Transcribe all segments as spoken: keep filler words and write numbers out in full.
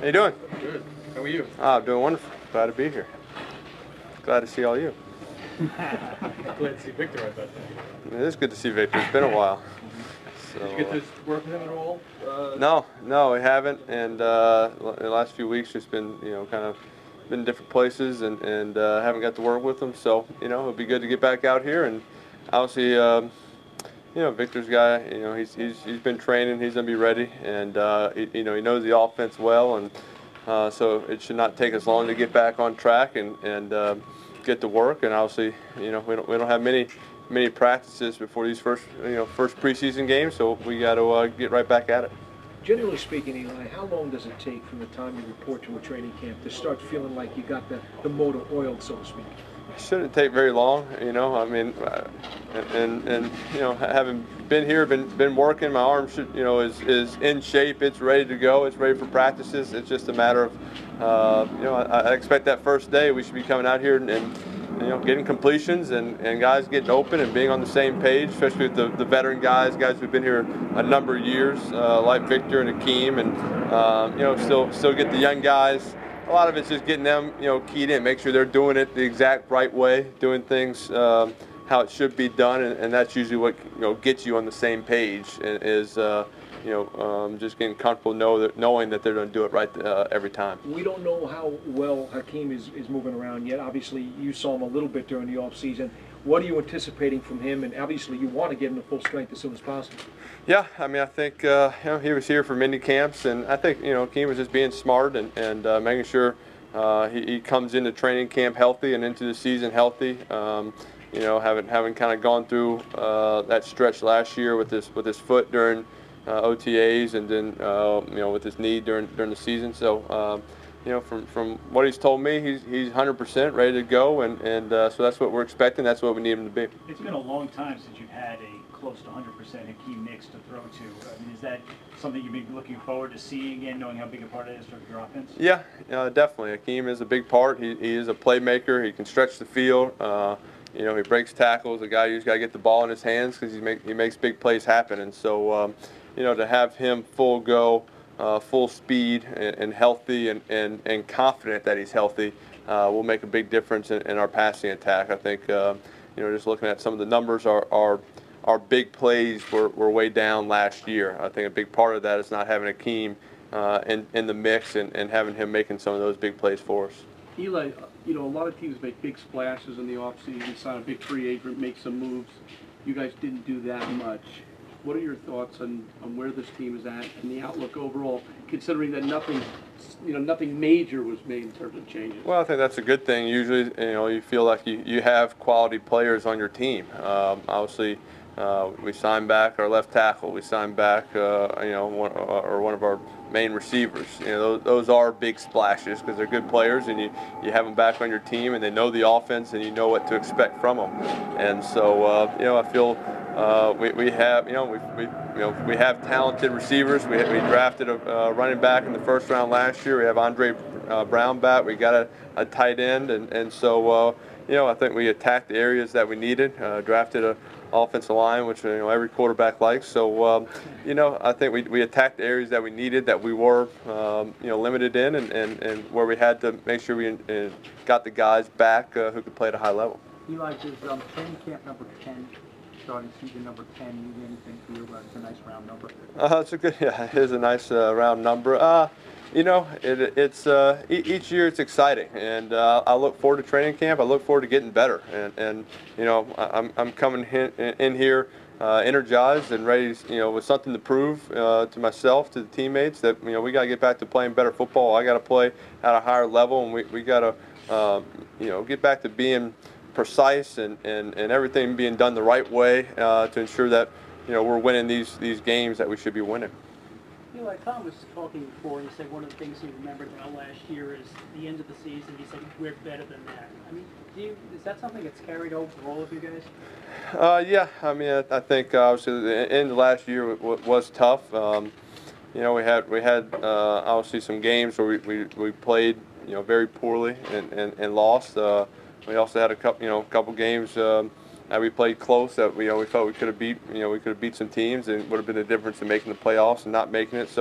How you doing? Good. How are you? Ah, I'm doing wonderful. Glad to be here. Glad to see all you. Glad to see Victor, I bet. It is good to see Victor. It's been a while. So, Did you get to work with him at all? Uh, no, no, we haven't. And uh, the last few weeks, just been, you know, kind of been in different places and, and uh, haven't got to work with him. So, you know, it'll be good to get back out here. And obviously, um, you know, Victor's guy, you know, he's, he's, he's been training. He's going to be ready. And, uh, he, you know, he knows the offense well. And uh, so it should not take us long to get back on track and, and uh, get to work. And obviously, you know, we don't, we don't have many many practices before these first, you know, first preseason games, so we got to uh, get right back at it. Generally speaking, Eli, how long does it take from the time you report to a training camp to start feeling like you got the, the motor oiled, so to speak? It shouldn't take very long, you know. I mean, uh, and and you know, having been here, been been working, my arm should, you know, is is in shape. It's ready to go. It's ready for practices. It's just a matter of, uh, you know, I, I expect that first day we should be coming out here and. and you know, getting completions and, and guys getting open and being on the same page, especially with the, the veteran guys, guys who've been here a number of years, uh, like Victor and Akeem, and um, you know, still still get the young guys. A lot of it's just getting them, you know, keyed in, make sure they're doing it the exact right way, doing things um, how it should be done, and, and that's usually what, you know, gets you on the same page. Is uh, you know, um, just getting comfortable know that, knowing that they're going to do it right uh, every time. We don't know how well Hakeem is, is moving around yet. Obviously, you saw him a little bit during the offseason. What are you anticipating from him? And obviously, you want to get him to full strength as soon as possible. Yeah, I mean, I think uh, you know, he was here for mini camps, and I think, you know, Hakeem was just being smart and, and uh, making sure uh, he, he comes into training camp healthy and into the season healthy. Um, you know, having having kind of gone through uh, that stretch last year with his with his foot during Uh, O T As and then uh, you know, with his knee during during the season. So um, you know, from from what he's told me, he's he's one hundred percent ready to go, and and uh, so that's what we're expecting. That's what we need him to be. It's been a long time since you've had a close to one hundred percent Hakeem Nicks to throw to. I mean, is that something you've been looking forward to seeing again, knowing how big a part it is for your offense? Yeah, uh, definitely. Hakeem is a big part. He he is a playmaker. He can stretch the field. Uh, you know, he breaks tackles. A guy who's got to get the ball in his hands because he make he makes big plays happen. And so. Um, You know, to have him full go, uh, full speed, and, and healthy, and, and, and confident that he's healthy, uh, will make a big difference in, in our passing attack. I think, uh, you know, just looking at some of the numbers, our our, our big plays were, were way down last year. I think a big part of that is not having Akeem uh, in, in the mix and, and having him making some of those big plays for us. Eli, you know, a lot of teams make big splashes in the offseason, sign a big free agent, make some moves. You guys didn't do that much. What are your thoughts on, on where this team is at and the outlook overall, considering that nothing, you know, nothing major was made in terms of changes? Well, I think that's a good thing. Usually, you know, you feel like you, you have quality players on your team. Um, obviously, uh, we signed back our left tackle. We signed back, uh, you know, one, or one of our main receivers. You know, those, those are big splashes because they're good players, and you, you have them back on your team, and they know the offense, and you know what to expect from them. And so, uh, you know, I feel. Uh, we, we have, you know, we, we, you know, we have talented receivers. We, we drafted a uh, running back in the first round last year. We have Andre uh, Brown back. We got a, a tight end, and and so uh, you know, I think we attacked the areas that we needed. Uh, drafted a offensive line, which, you know, every quarterback likes. So um, you know, I think we, we attacked the areas that we needed, that we were um, you know, limited in, and, and, and where we had to make sure we uh, got the guys back uh, who could play at a high level. Eli, does um, training camp number ten? Starting season number ten, mean anything for you? It's a nice round number. Uh, it's a good, yeah, it is a nice uh, round number. Uh, you know, it, it's uh, e each year it's exciting, and uh, I look forward to training camp. I look forward to getting better, and, and you know, I'm I'm coming in, in here uh, energized and ready, you know, with something to prove uh, to myself, to the teammates, that, you know, we got to get back to playing better football. I got to play at a higher level, and we we got to uh, you know, get back to being precise and, and, and everything being done the right way uh, to ensure that, you know, we're winning these these games that we should be winning. Eli, Tom was talking before, and he said one of the things he remembered about last year is the end of the season. He said, we're better than that. I mean, do you, is that something that's carried over for all of you guys? Uh, yeah, I mean, I, I think uh, obviously the end of last year w was tough. Um, you know, we had we had uh, obviously some games where we, we, we played, you know, very poorly and, and, and lost. Uh, We also had a couple, you know, couple games um, that we played close that we, you know, we felt we could have beat, you know, we could have beat some teams, and would have been the difference in making the playoffs and not making it. So,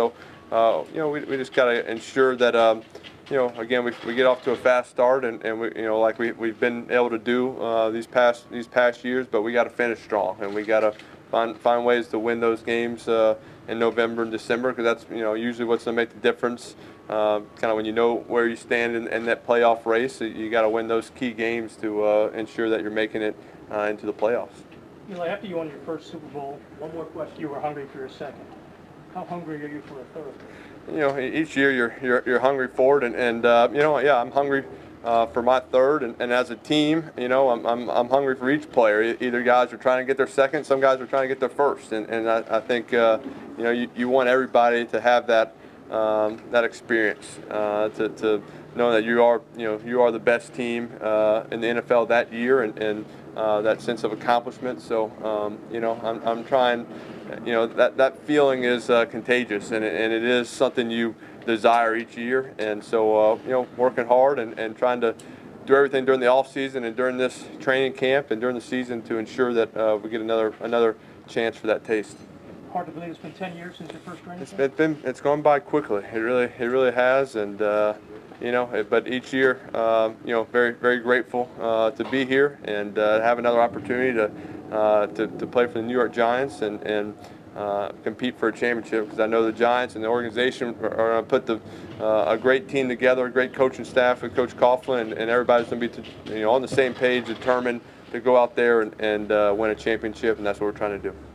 uh, you know, we, we just got to ensure that, um, you know, again, we, we get off to a fast start, and, and we, you know, like we, we've been able to do uh, these past these past years, but we got to finish strong, and we got to find find ways to win those games uh, in November and December, because that's, you know, usually what's going to make the difference. Uh, kind of when you know where you stand in, in that playoff race, you got to win those key games to uh, ensure that you're making it uh, into the playoffs. Eli, after you won your first Super Bowl, one more question. You were hungry for your second. How hungry are you for a third? You know, each year you're you're, you're hungry for it, and, and uh, you know, yeah, I'm hungry uh, for my third, and, and as a team, you know, I'm, I'm I'm hungry for each player. Either guys are trying to get their second, some guys are trying to get their first, and and I, I think uh, you know, you, you want everybody to have that um, that experience, uh, to to know that you are, you know, you are the best team uh, in the N F L that year, and, and uh, that sense of accomplishment. So um, you know, I'm I'm trying. You know, that, that feeling is uh, contagious, and it, and it is something you desire each year. And so, uh, you know, working hard and, and trying to do everything during the off season and during this training camp and during the season to ensure that uh, we get another another chance for that taste. Hard to believe it's been ten years since your first training It's camp? it's been it's gone by quickly. It really it really has, and uh, you know, it, but each year, um, you know, very very grateful uh, to be here and uh, have another opportunity to. Uh, to, to play for the New York Giants and, and uh, compete for a championship, because I know the Giants and the organization are, are going to put the, uh, a great team together, a great coaching staff with Coach Coughlin, and, and everybody's going to be to, you know, on the same page, determined to go out there and, and uh, win a championship, and that's what we're trying to do.